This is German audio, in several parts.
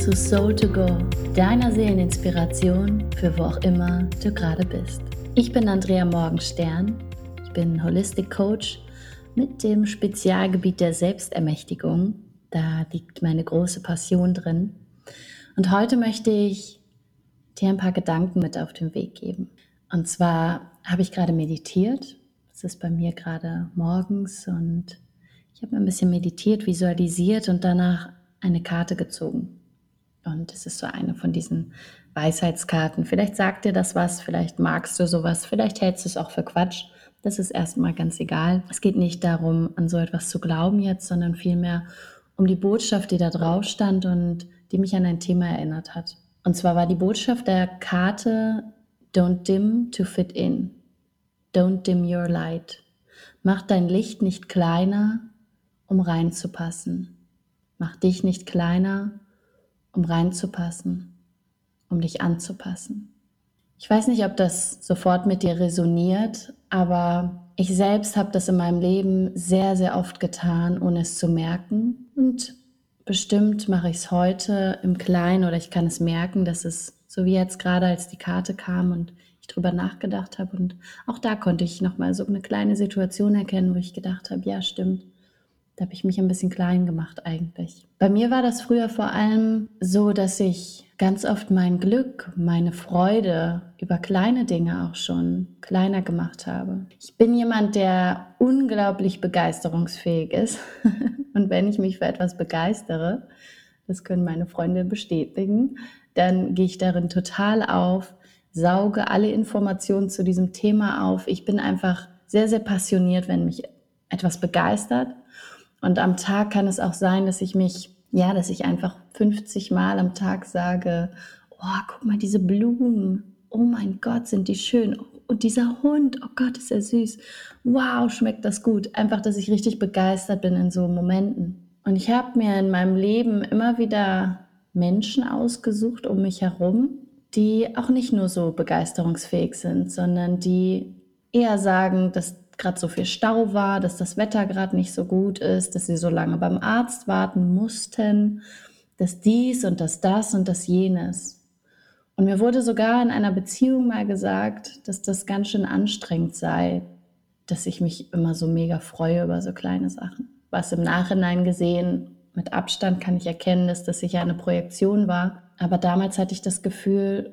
zu Soul to Go, deiner Seeleninspiration für wo auch immer du gerade bist. Ich bin Andrea Morgenstern, ich bin Holistic Coach mit dem Spezialgebiet der Selbstermächtigung. Da liegt meine große Passion drin. Und heute möchte ich dir ein paar Gedanken mit auf den Weg geben. Und zwar habe ich gerade meditiert. Es ist bei mir gerade morgens und ich habe ein bisschen meditiert, visualisiert und danach eine Karte gezogen. Und es ist so eine von diesen Weisheitskarten. Vielleicht sagt dir das was, vielleicht magst du sowas, vielleicht hältst du es auch für Quatsch. Das ist erstmal ganz egal. Es geht nicht darum, an so etwas zu glauben jetzt, sondern vielmehr um die Botschaft, die da drauf stand und die mich an ein Thema erinnert hat. Und zwar war die Botschaft der Karte: Don't dim to fit in. Don't dim your light. Mach dein Licht nicht kleiner, um reinzupassen. Mach dich nicht kleiner, um reinzupassen, um dich anzupassen. Ich weiß nicht, ob das sofort mit dir resoniert, aber ich selbst habe das in meinem Leben sehr, sehr oft getan, ohne es zu merken. Und bestimmt mache ich es heute im Kleinen oder ich kann es merken, dass es, so wie jetzt gerade, als die Karte kam und ich drüber nachgedacht habe, und auch da konnte ich nochmal so eine kleine Situation erkennen, wo ich gedacht habe, ja, stimmt. Da habe ich mich ein bisschen klein gemacht eigentlich. Bei mir war das früher vor allem so, dass ich ganz oft mein Glück, meine Freude über kleine Dinge auch schon kleiner gemacht habe. Ich bin jemand, der unglaublich begeisterungsfähig ist. Und wenn ich mich für etwas begeistere, das können meine Freunde bestätigen, dann gehe ich darin total auf, sauge alle Informationen zu diesem Thema auf. Ich bin einfach sehr, sehr passioniert, wenn mich etwas begeistert. Und am Tag kann es auch sein, dass ich einfach 50 Mal am Tag sage, oh, guck mal, diese Blumen, oh mein Gott, sind die schön. Und dieser Hund, oh Gott, ist er süß. Wow, schmeckt das gut. Einfach, dass ich richtig begeistert bin in so Momenten. Und ich habe mir in meinem Leben immer wieder Menschen ausgesucht um mich herum, die auch nicht nur so begeisterungsfähig sind, sondern die eher sagen, dass gerade so viel Stau war, dass das Wetter gerade nicht so gut ist, dass sie so lange beim Arzt warten mussten, dass dies und das und das jenes. Und mir wurde sogar in einer Beziehung mal gesagt, dass das ganz schön anstrengend sei, dass ich mich immer so mega freue über so kleine Sachen. Was im Nachhinein gesehen, mit Abstand kann ich erkennen, dass das sicher eine Projektion war. Aber damals hatte ich das Gefühl,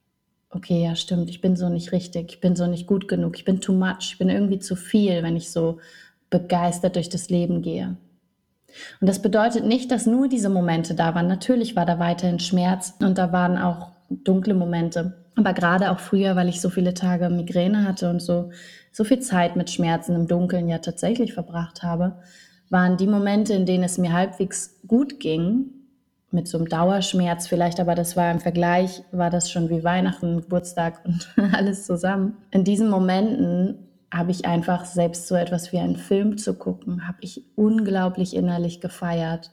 okay, ja, stimmt, ich bin so nicht richtig, ich bin so nicht gut genug, ich bin too much, ich bin irgendwie zu viel, wenn ich so begeistert durch das Leben gehe. Und das bedeutet nicht, dass nur diese Momente da waren. Natürlich war da weiterhin Schmerz und da waren auch dunkle Momente. Aber gerade auch früher, weil ich so viele Tage Migräne hatte und so viel Zeit mit Schmerzen im Dunkeln ja tatsächlich verbracht habe, waren die Momente, in denen es mir halbwegs gut ging, mit so einem Dauerschmerz vielleicht, aber das war im Vergleich, war das schon wie Weihnachten, Geburtstag und alles zusammen. In diesen Momenten habe ich einfach, selbst so etwas wie einen Film zu gucken, habe ich unglaublich innerlich gefeiert,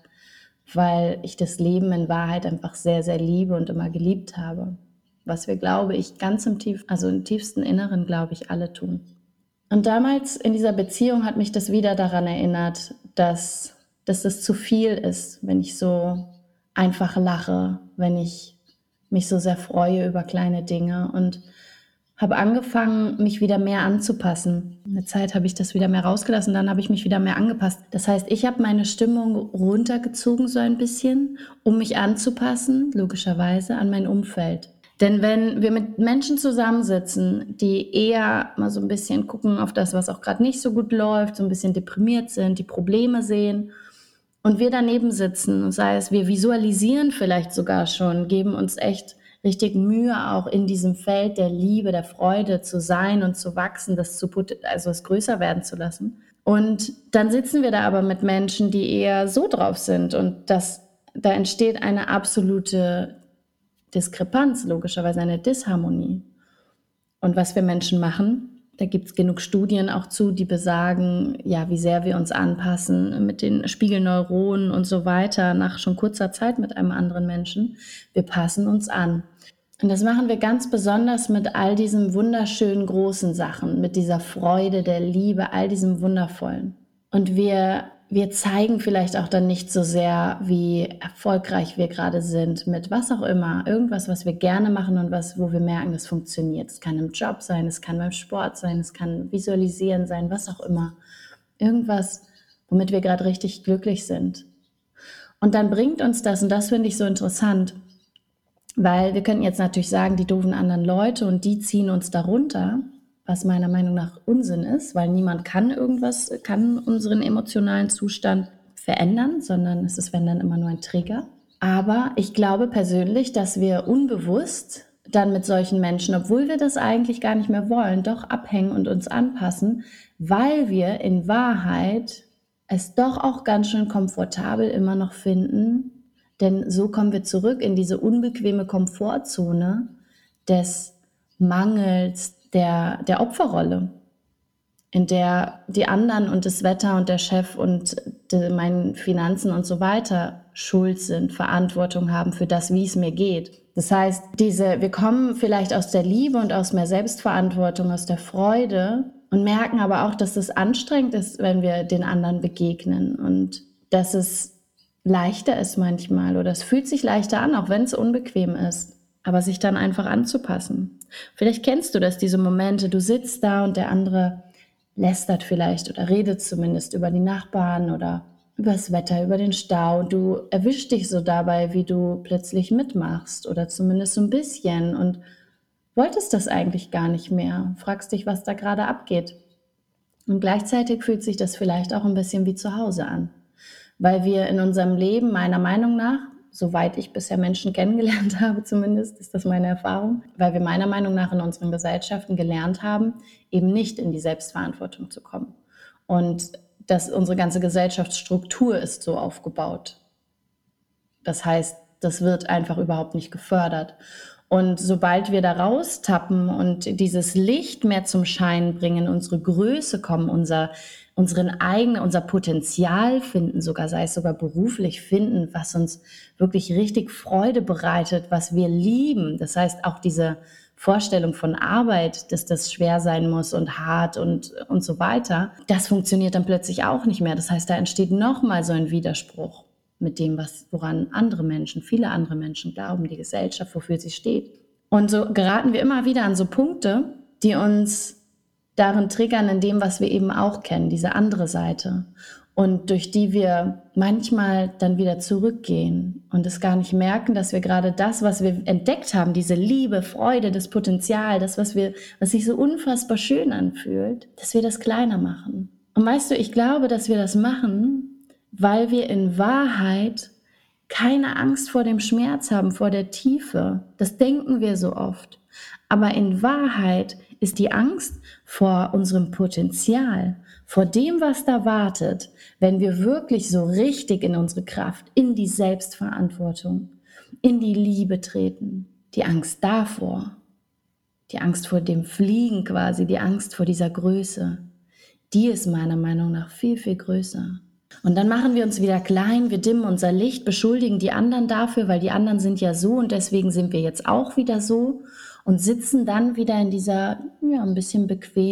weil ich das Leben in Wahrheit einfach sehr, sehr liebe und immer geliebt habe. Was wir, glaube ich, ganz im tiefsten Inneren, glaube ich, alle tun. Und damals in dieser Beziehung hat mich das wieder daran erinnert, dass das zu viel ist, wenn ich so einfach lache, wenn ich mich so sehr freue über kleine Dinge, und habe angefangen, mich wieder mehr anzupassen. Eine Zeit habe ich das wieder mehr rausgelassen, dann habe ich mich wieder mehr angepasst. Das heißt, ich habe meine Stimmung runtergezogen so ein bisschen, um mich anzupassen, logischerweise, an mein Umfeld. Denn wenn wir mit Menschen zusammensitzen, die eher mal so ein bisschen gucken auf das, was auch gerade nicht so gut läuft, so ein bisschen deprimiert sind, die Probleme sehen, und wir daneben sitzen, und sei es, wir visualisieren vielleicht sogar schon, geben uns echt richtig Mühe, auch in diesem Feld der Liebe, der Freude zu sein und zu wachsen, das größer werden zu lassen. Und dann sitzen wir da aber mit Menschen, die eher so drauf sind, und da entsteht eine absolute Diskrepanz, logischerweise eine Disharmonie. Und was wir Menschen machen, da gibt es genug Studien auch zu, die besagen, ja, wie sehr wir uns anpassen mit den Spiegelneuronen und so weiter nach schon kurzer Zeit mit einem anderen Menschen. Wir passen uns an. Und das machen wir ganz besonders mit all diesen wunderschönen großen Sachen, mit dieser Freude, der Liebe, all diesem Wundervollen. Und wir wir zeigen vielleicht auch dann nicht so sehr, wie erfolgreich wir gerade sind mit was auch immer. Irgendwas, was wir gerne machen und wo wir merken, das funktioniert. Es kann im Job sein, es kann beim Sport sein, es kann Visualisieren sein, was auch immer. Irgendwas, womit wir gerade richtig glücklich sind. Und dann bringt uns das, und das finde ich so interessant, weil wir könnten jetzt natürlich sagen, die doofen anderen Leute und die ziehen uns darunter, was meiner Meinung nach Unsinn ist, weil niemand kann unseren emotionalen Zustand verändern, sondern es ist, wenn dann, immer nur ein Trigger. Aber ich glaube persönlich, dass wir unbewusst dann mit solchen Menschen, obwohl wir das eigentlich gar nicht mehr wollen, doch abhängen und uns anpassen, weil wir in Wahrheit es doch auch ganz schön komfortabel immer noch finden, denn so kommen wir zurück in diese unbequeme Komfortzone des Mangels der Opferrolle, in der die anderen und das Wetter und der Chef und meine Finanzen und so weiter schuld sind, Verantwortung haben für das, wie es mir geht. Das heißt, wir kommen vielleicht aus der Liebe und aus mehr Selbstverantwortung, aus der Freude und merken aber auch, dass es anstrengend ist, wenn wir den anderen begegnen und dass es leichter ist manchmal oder es fühlt sich leichter an, auch wenn es unbequem ist, aber sich dann einfach anzupassen. Vielleicht kennst du das, diese Momente, du sitzt da und der andere lästert vielleicht oder redet zumindest über die Nachbarn oder über das Wetter, über den Stau. Du erwischst dich so dabei, wie du plötzlich mitmachst oder zumindest so ein bisschen und wolltest das eigentlich gar nicht mehr. Fragst dich, was da gerade abgeht. Und gleichzeitig fühlt sich das vielleicht auch ein bisschen wie zu Hause an, weil wir in unserem Leben meiner Meinung nach, soweit ich bisher Menschen kennengelernt habe zumindest, ist das meine Erfahrung, weil wir meiner Meinung nach in unseren Gesellschaften gelernt haben, eben nicht in die Selbstverantwortung zu kommen. Und dass unsere ganze Gesellschaftsstruktur ist so aufgebaut. Das heißt, das wird einfach überhaupt nicht gefördert. Und sobald wir da raustappen und dieses Licht mehr zum Schein bringen, unsere Größe kommen, unser Potenzial finden, sei es sogar beruflich finden, was uns wirklich richtig Freude bereitet, was wir lieben. Das heißt, auch diese Vorstellung von Arbeit, dass das schwer sein muss und hart und so weiter, das funktioniert dann plötzlich auch nicht mehr. Das heißt, da entsteht nochmal so ein Widerspruch mit dem, woran viele andere Menschen glauben, die Gesellschaft, wofür sie steht. Und so geraten wir immer wieder an so Punkte, die uns darin triggern, in dem, was wir eben auch kennen, diese andere Seite. Und durch die wir manchmal dann wieder zurückgehen und es gar nicht merken, dass wir gerade das, was wir entdeckt haben, diese Liebe, Freude, das Potenzial, das, was sich so unfassbar schön anfühlt, dass wir das kleiner machen. Und weißt du, ich glaube, dass wir das machen, weil wir in Wahrheit keine Angst vor dem Schmerz haben, vor der Tiefe. Das denken wir so oft. Aber in Wahrheit ist die Angst vor unserem Potenzial, vor dem, was da wartet, wenn wir wirklich so richtig in unsere Kraft, in die Selbstverantwortung, in die Liebe treten. Die Angst davor, die Angst vor dem Fliegen quasi, die Angst vor dieser Größe, die ist meiner Meinung nach viel, viel größer. Und dann machen wir uns wieder klein, wir dimmen unser Licht, beschuldigen die anderen dafür, weil die anderen sind ja so und deswegen sind wir jetzt auch wieder so und sitzen dann wieder in dieser, ein bisschen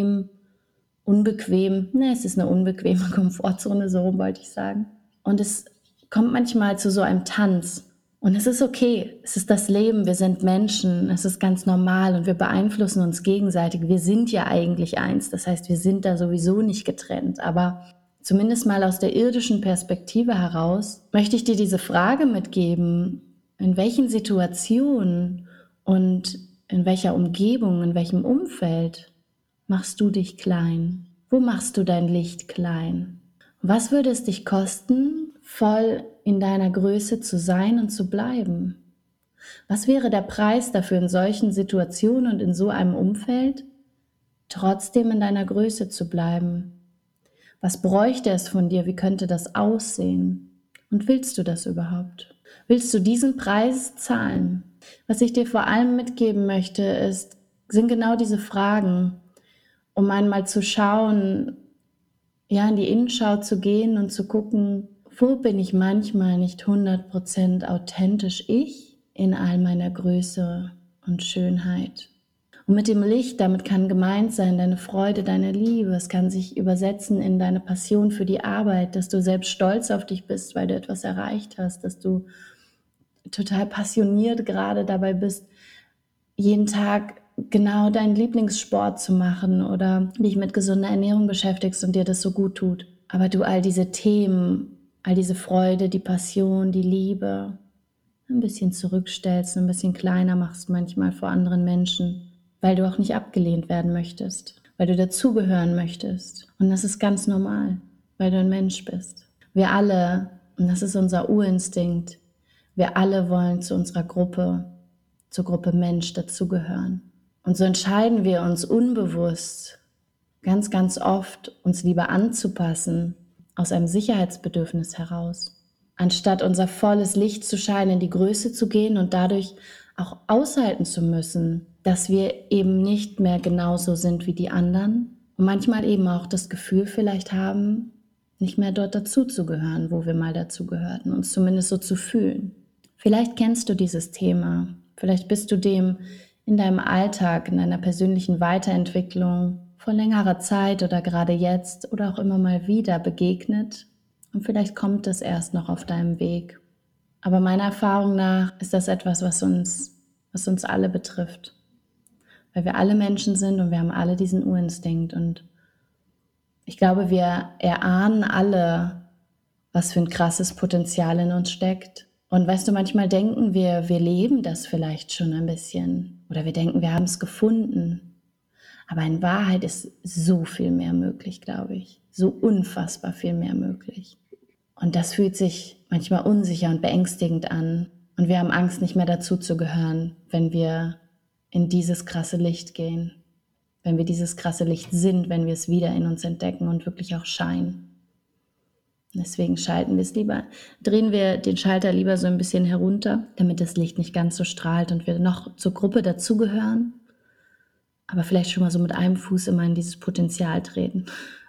es ist eine unbequeme Komfortzone, so rum wollte ich sagen. Und es kommt manchmal zu so einem Tanz. Und es ist okay, es ist das Leben, wir sind Menschen, es ist ganz normal und wir beeinflussen uns gegenseitig. Wir sind ja eigentlich eins, das heißt, wir sind da sowieso nicht getrennt, aber zumindest mal aus der irdischen Perspektive heraus, möchte ich dir diese Frage mitgeben, in welchen Situationen und in welcher Umgebung, in welchem Umfeld machst du dich klein? Wo machst du dein Licht klein? Was würde es dich kosten, voll in deiner Größe zu sein und zu bleiben? Was wäre der Preis dafür, in solchen Situationen und in so einem Umfeld trotzdem in deiner Größe zu bleiben? Was bräuchte es von dir? Wie könnte das aussehen? Und willst du das überhaupt? Willst du diesen Preis zahlen? Was ich dir vor allem mitgeben möchte, sind genau diese Fragen, um einmal zu schauen, in die Innenschau zu gehen und zu gucken, wo bin ich manchmal nicht 100% authentisch ich in all meiner Größe und Schönheit? Und mit dem Licht, damit kann gemeint sein, deine Freude, deine Liebe. Es kann sich übersetzen in deine Passion für die Arbeit, dass du selbst stolz auf dich bist, weil du etwas erreicht hast, dass du total passioniert gerade dabei bist, jeden Tag genau deinen Lieblingssport zu machen oder dich mit gesunder Ernährung beschäftigst und dir das so gut tut. Aber du all diese Themen, all diese Freude, die Passion, die Liebe ein bisschen zurückstellst, ein bisschen kleiner machst manchmal vor anderen Menschen, weil du auch nicht abgelehnt werden möchtest, weil du dazugehören möchtest. Und das ist ganz normal, weil du ein Mensch bist. Wir alle, und das ist unser Urinstinkt, wir alle wollen zu unserer Gruppe, zur Gruppe Mensch dazugehören. Und so entscheiden wir uns unbewusst, ganz, ganz oft, uns lieber anzupassen, aus einem Sicherheitsbedürfnis heraus, anstatt unser volles Licht zu scheinen, in die Größe zu gehen und dadurch auch aushalten zu müssen, dass wir eben nicht mehr genauso sind wie die anderen und manchmal eben auch das Gefühl vielleicht haben, nicht mehr dort dazuzugehören, wo wir mal dazugehörten, uns zumindest so zu fühlen. Vielleicht kennst du dieses Thema, vielleicht bist du dem in deinem Alltag, in deiner persönlichen Weiterentwicklung vor längerer Zeit oder gerade jetzt oder auch immer mal wieder begegnet und vielleicht kommt es erst noch auf deinem Weg. Aber meiner Erfahrung nach ist das etwas, was uns alle betrifft, weil wir alle Menschen sind und wir haben alle diesen Urinstinkt und ich glaube, wir erahnen alle, was für ein krasses Potenzial in uns steckt. Und weißt du, manchmal denken wir leben das vielleicht schon ein bisschen. Oder wir denken, wir haben es gefunden. Aber in Wahrheit ist so viel mehr möglich, glaube ich. So unfassbar viel mehr möglich. Und das fühlt sich manchmal unsicher und beängstigend an. Und wir haben Angst, nicht mehr dazu zu gehören, wenn wir in dieses krasse Licht gehen. Wenn wir dieses krasse Licht sind, wenn wir es wieder in uns entdecken und wirklich auch scheinen. Deswegen drehen wir den Schalter lieber so ein bisschen herunter, damit das Licht nicht ganz so strahlt und wir noch zur Gruppe dazugehören, aber vielleicht schon mal so mit einem Fuß immer in dieses Potenzial treten.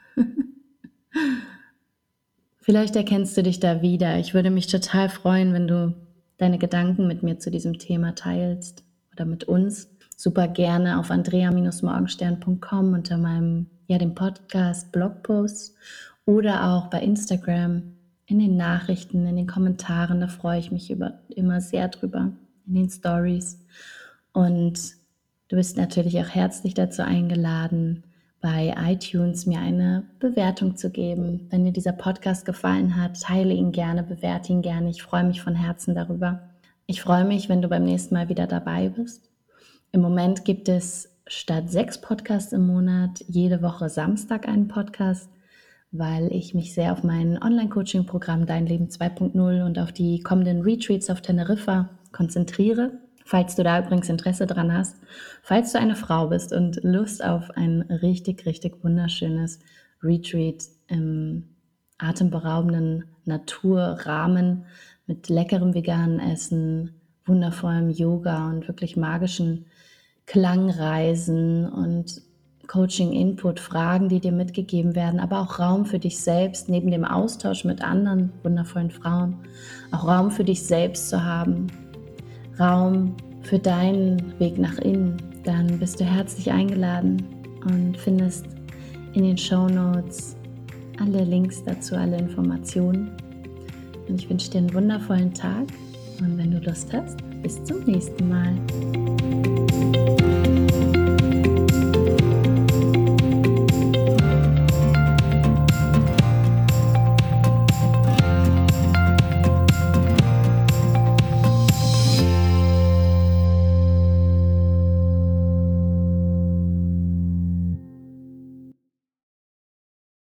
Vielleicht erkennst du dich da wieder. Ich würde mich total freuen, wenn du deine Gedanken mit mir zu diesem Thema teilst oder mit uns. Super gerne auf andrea-morgenstern.com unter dem Podcast Blogpost oder auch bei Instagram in den Nachrichten, in den Kommentaren. Da freue ich mich immer sehr drüber, in den Stories. Und du bist natürlich auch herzlich dazu eingeladen, bei iTunes mir eine Bewertung zu geben. Wenn dir dieser Podcast gefallen hat, teile ihn gerne, bewerte ihn gerne. Ich freue mich von Herzen darüber. Ich freue mich, wenn du beim nächsten Mal wieder dabei bist. Im Moment gibt es statt 6 Podcasts im Monat jede Woche Samstag einen Podcast, weil ich mich sehr auf mein Online-Coaching-Programm Dein Leben 2.0 und auf die kommenden Retreats auf Teneriffa konzentriere. Falls du da übrigens Interesse dran hast, falls du eine Frau bist und Lust auf ein richtig, richtig wunderschönes Retreat im atemberaubenden Naturrahmen mit leckerem veganen Essen, wundervollem Yoga und wirklich magischen Klangreisen und Coaching-Input, Fragen, die dir mitgegeben werden, aber auch Raum für dich selbst, neben dem Austausch mit anderen wundervollen Frauen, auch Raum für dich selbst zu haben, Raum für deinen Weg nach innen, dann bist du herzlich eingeladen und findest in den Shownotes alle Links dazu, alle Informationen. Und ich wünsche dir einen wundervollen Tag und wenn du Lust hast, bis zum nächsten Mal.